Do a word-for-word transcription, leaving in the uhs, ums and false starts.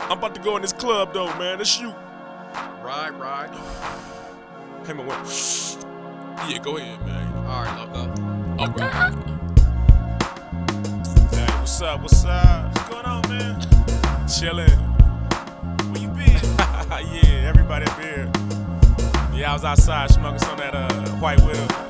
I'm about to go in this club though, man. Let's shoot. Right, right. Hey, man, what? Yeah, go ahead, man. All right, loco. Alright. Hey, what's up? What's up? What's going on, man? Chillin'. Where you been? Yeah, everybody up here. Yeah, I was outside smoking some of that uh, White Widow.